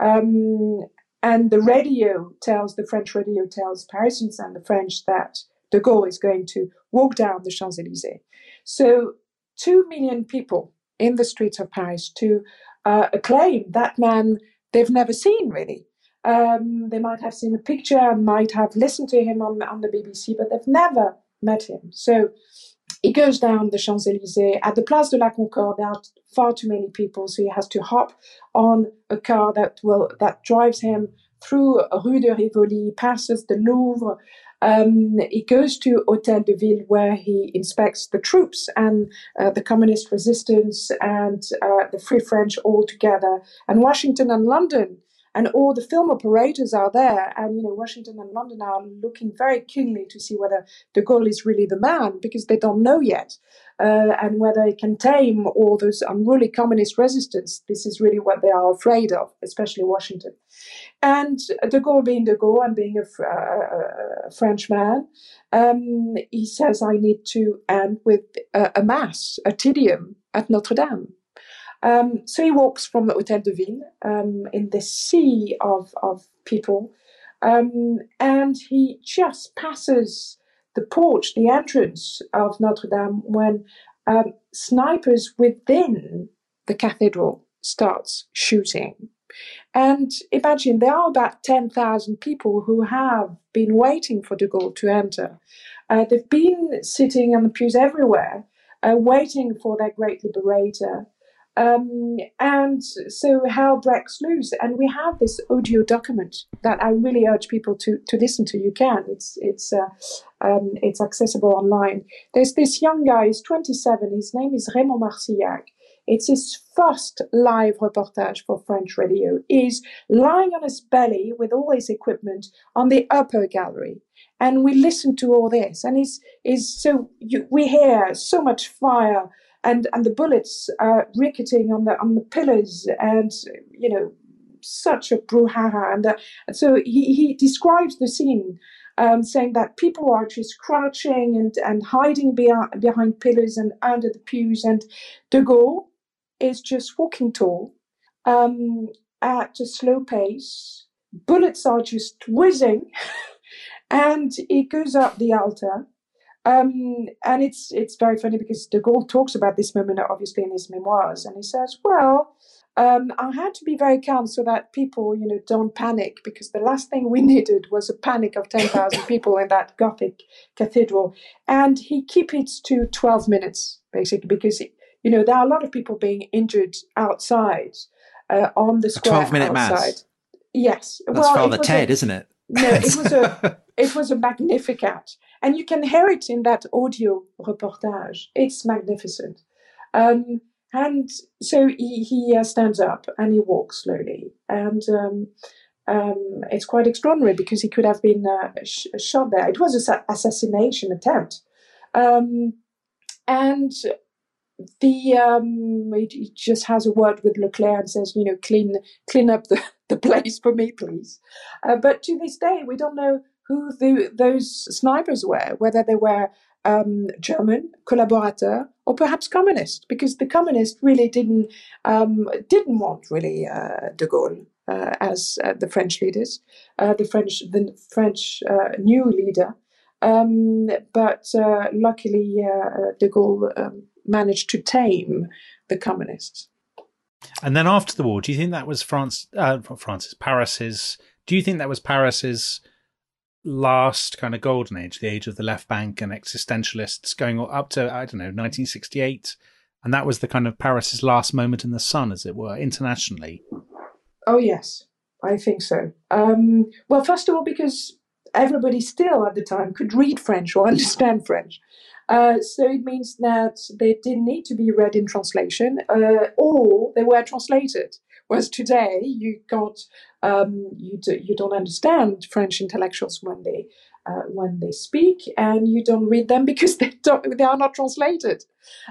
Um, and the radio tells, the French radio tells Parisians and the French that de Gaulle is going to walk down the Champs-Élysées. So two million people in the streets of Paris to uh, acclaim that man they've never seen, really. Um, they might have seen a picture and might have listened to him on, on the B B C, but they've never met him. So he goes down the Champs-Élysées. At the Place de la Concorde, there are far too many people, so he has to hop on a car that will that drives him through Rue de Rivoli, passes the Louvre. Um, he goes to Hôtel de Ville, where he inspects the troops and uh, the communist resistance and uh, the Free French all together, and Washington and London. And all the film operators are there, and you know Washington and London are looking very keenly to see whether de Gaulle is really the man, because they don't know yet, uh, and whether he can tame all those unruly communist resistance. This is really what they are afraid of, especially Washington. And de Gaulle, being de Gaulle and being a, uh, a French man, um, he says, "I need to end with a, a mass, a Te Deum at Notre Dame." Um, so he walks from the Hôtel de Ville um, in this sea of, of people, um, and he just passes the porch, the entrance of Notre Dame, when um, snipers within the cathedral starts shooting. And imagine there are about ten thousand people who have been waiting for de Gaulle to enter. Uh, they've been sitting on the pews everywhere, uh, waiting for their great liberator. Um, and so hell breaks loose. And we have this audio document that I really urge people to, to listen to. You can. It's it's uh, um, it's accessible online. There's this young guy, he's twenty-seven. His name is Raymond Marcillac. It's his first live reportage for French radio. He's lying on his belly with all his equipment on the upper gallery. And we listen to all this. And he's, he's so you, we hear so much fire and, and the bullets uh, ricketing on the on the pillars and, you know, such a brouhaha. And, the, and so he, he describes the scene um, saying that people are just crouching and, and hiding behind, behind pillars and under the pews. And de Gaulle is just walking tall um, at a slow pace. Bullets are just whizzing, and he goes up the altar. Um, and it's it's very funny because de Gaulle talks about this moment, obviously, in his memoirs, and he says, "Well, um, I had to be very calm so that people, you know, don't panic, because the last thing we needed was a panic of ten thousand people in that Gothic cathedral." And he keeps it to twelve minutes, basically, because he, you know, there are a lot of people being injured outside uh, on the square.
A twelve-minute
outside.
mass.
Yes,
that's
well,
Father Ted,
a,
isn't it?
No, it was a it was a Magnificat, and you can hear it in that audio reportage. It's magnificent, um, and so he he uh, stands up and he walks slowly, and um, um, it's quite extraordinary because he could have been uh, sh- shot there. It was an assassination attempt, um, and. The um, he, he just has a word with Leclerc and says, you know, clean clean up the, the place for me, please. Uh, but to this day, we don't know who the, those snipers were, whether they were um, German, collaborateur, or perhaps communist, because the communists really didn't um, didn't want really uh, de Gaulle uh, as uh, the French leaders, uh, the French the French uh, new leader. Um, but uh, luckily, uh, de Gaulle um, managed to tame the communists.
And then after the war, do you think that was France, uh, France's, Paris's, do you think that was Paris's last kind of golden age, the age of the left bank and existentialists going up to, I don't know, nineteen sixty-eight? And that was the kind of Paris's last moment in the sun, as it were, internationally?
Oh, yes, I think so. Um, well, first of all, because everybody still at the time could read French or understand French. Uh, so it means that they didn't need to be read in translation, uh, or they were translated. Whereas today, you can't, um, you do, you don't understand French intellectuals when they uh, when they speak, and you don't read them because they don't they are not translated.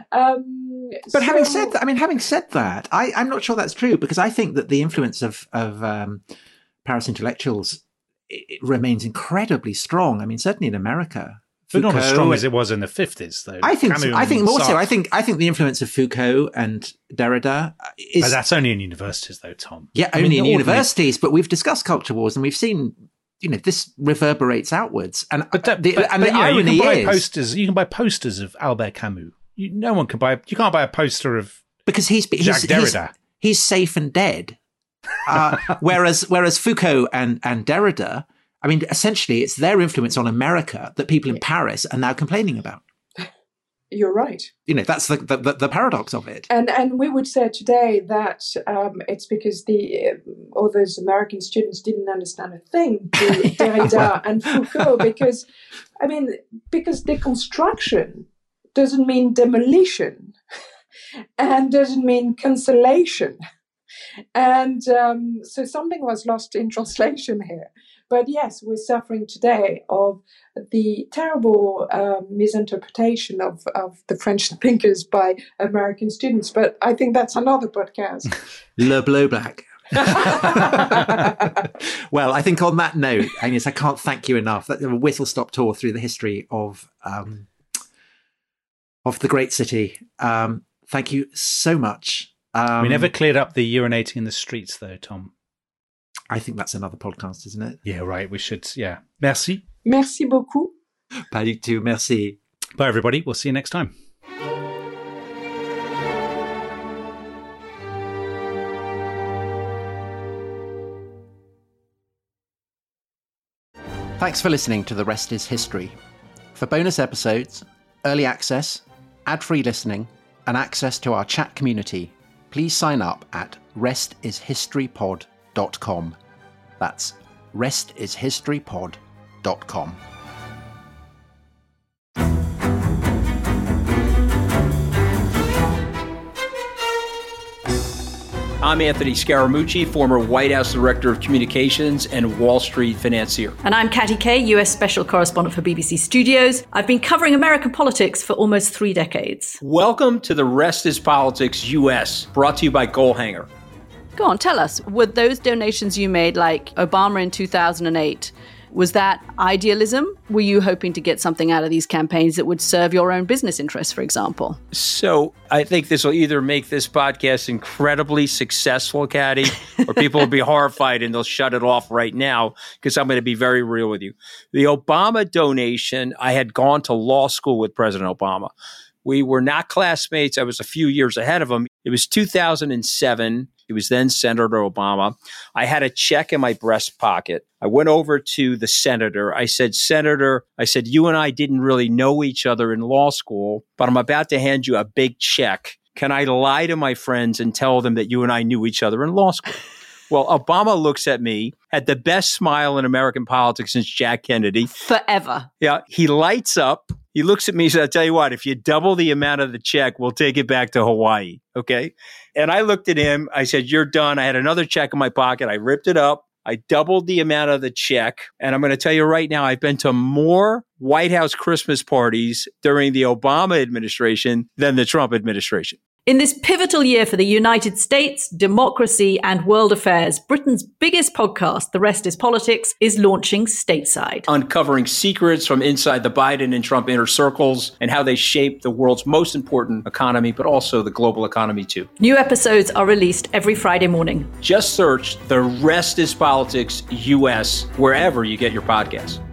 Um,
but
so,
having said that, I mean, having said that, I, I'm not sure that's true, because I think that the influence of of um, Paris intellectuals it remains incredibly strong. I mean, certainly in America.
But
Foucault,
not as strong as it was in the fifties, though.
I think.
Camus
I think more so.
Sartre.
I think. I think the influence of Foucault and Derrida is.
But that's only in universities, though, Tom.
Yeah,
I
only
mean,
in
ordinary...
universities. But we've discussed culture wars, and we've seen, you know, this reverberates outwards. And
but that,
the,
but,
and
but,
the
yeah,
irony
you can buy
is
posters. You can buy posters of Albert Camus. You, no one can buy. You can't buy a poster of
because he's he's
Jacques
he's,
Derrida.
he's safe and dead. Uh, whereas whereas Foucault and and Derrida. I mean, essentially, it's their influence on America that people in Paris are now complaining about.
You're right.
You know, that's the the, the paradox of it.
And and we would say today that um, it's because the uh, all those American students didn't understand a thing to Derrida and Foucault, because, I mean, because deconstruction doesn't mean demolition and doesn't mean cancellation. And um, so something was lost in translation here. But yes, we're suffering today of the terrible uh, misinterpretation of, of the French thinkers by American students. But I think that's another podcast.
Le Bleu Black. Well, I think on that note, Agnes, I can't thank you enough. That's a whistle-stop tour through the history of um, of the great city. Um, thank you so much. Um,
we never cleared up the urinating in the streets, though, Tom.
I think that's another podcast, isn't it?
Yeah, right. We should, yeah. Merci.
Merci beaucoup.
Pas du tout, merci.
Bye, everybody. We'll see you next time.
Thanks for listening to The Rest is History. For bonus episodes, early access, ad-free listening, and access to our chat community, please sign up at rest is history pod dot com. That's rest is history pod dot com.
I'm Anthony Scaramucci, former White House Director of Communications and Wall Street financier.
And I'm Katty Kay, U S Special Correspondent for B B C Studios. I've been covering American politics for almost three decades.
Welcome to The Rest is Politics U S, brought to you by Goalhanger.
Go on, tell us, were those donations you made, like Obama in two thousand eight, was that idealism? Were you hoping to get something out of these campaigns that would serve your own business interests, for example?
So I think this will either make this podcast incredibly successful, Katty, or people will be horrified and they'll shut it off right now because I'm going to be very real with you. The Obama donation, I had gone to law school with President Obama. We were not classmates. I was a few years ahead of him. It was two thousand seven. He was then Senator Obama. I had a check in my breast pocket. I went over to the senator. I said, Senator, I said, you and I didn't really know each other in law school, but I'm about to hand you a big check. Can I lie to my friends and tell them that you and I knew each other in law school? Well, Obama looks at me, had the best smile in American politics since Jack Kennedy.
Forever.
Yeah. He lights up. He looks at me and says, I'll tell you what, if you double the amount of the check, we'll take it back to Hawaii. Okay. And I looked at him. I said, you're done. I had another check in my pocket. I ripped it up. I doubled the amount of the check. And I'm going to tell you right now, I've been to more White House Christmas parties during the Obama administration than the Trump administration.
In this pivotal year for the United States, democracy, and world affairs, Britain's biggest podcast, The Rest is Politics, is launching stateside.
Uncovering secrets from inside the Biden and Trump inner circles and how they shape the world's most important economy, but also the global economy too.
New episodes are released every Friday morning.
Just search The Rest is Politics U S wherever you get your podcasts.